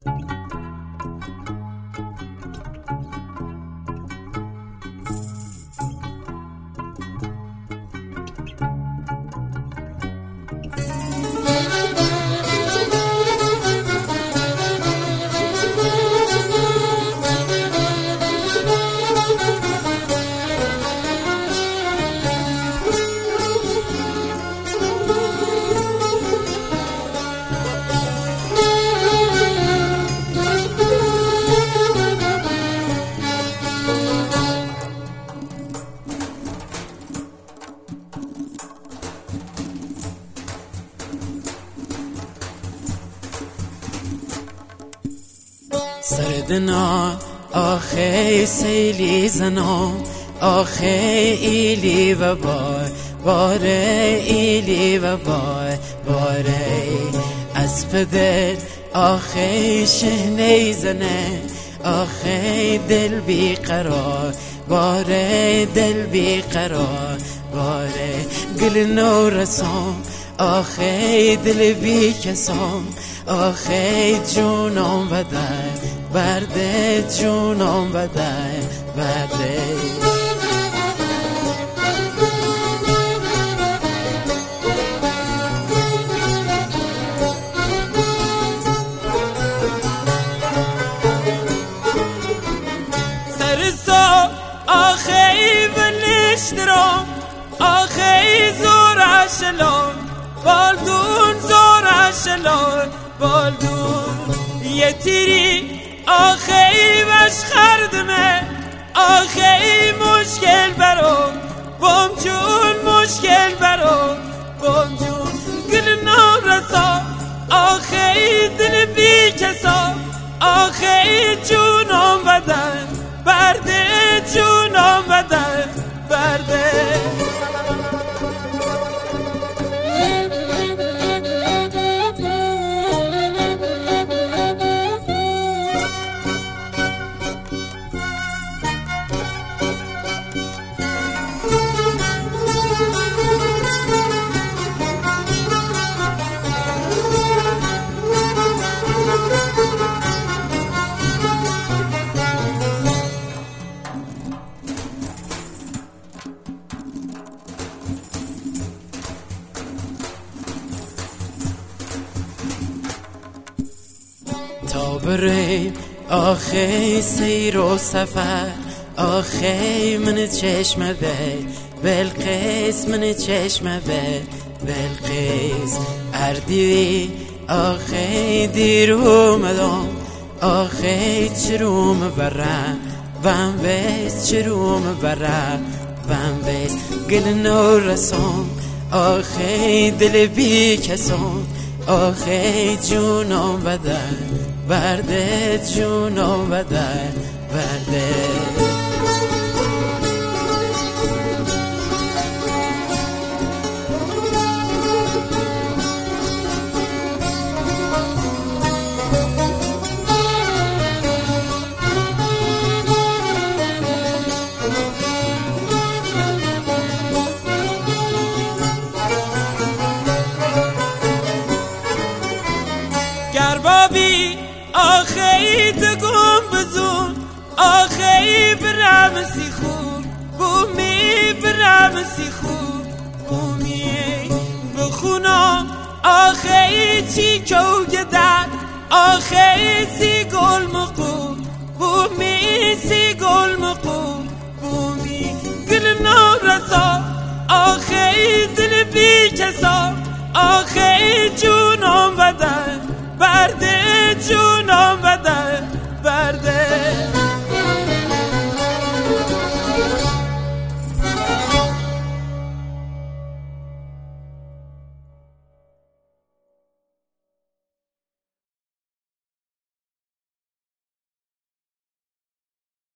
سردنا آخی سیلی زنا آخی ایلی و باره ایلی و باره از پدر آخی شهنی زنه آخی دل بی قرار باره دل بی قرار باره گل نو رسام آخی دل بی کسام آخی جونم و در برده جونم و در برده سرسا آخی ونشترام آخی زور شلام بالدون زور شلام بالدون یه تیری آخی وش خردمه آخی مشکل برام بام جون مشکل برام بام جون گل نارسا آخی دل بی کسا آخی جونم بدن برده جونم بدن برده تا بریم آخی سیر و سفر آخی من چشم بلقیس من چشم بلقیس اردیوی آخی دیر اومدم آخی چروم برم بم ویس چروم برم بم ویس گل نو رسام آخی دل بی کسام آخی جونم بدن برده جونم بدن برده گربابی آخی دگم بزون آخی برمسی خوب بومی برمسی خوب بومی بخونم آخی چی کو گدر آخی سی گل مقوم بومی سی گل مقوم بومی گل نارسا آخی دل بی کسا آخی جونم بدن برده جونم بدن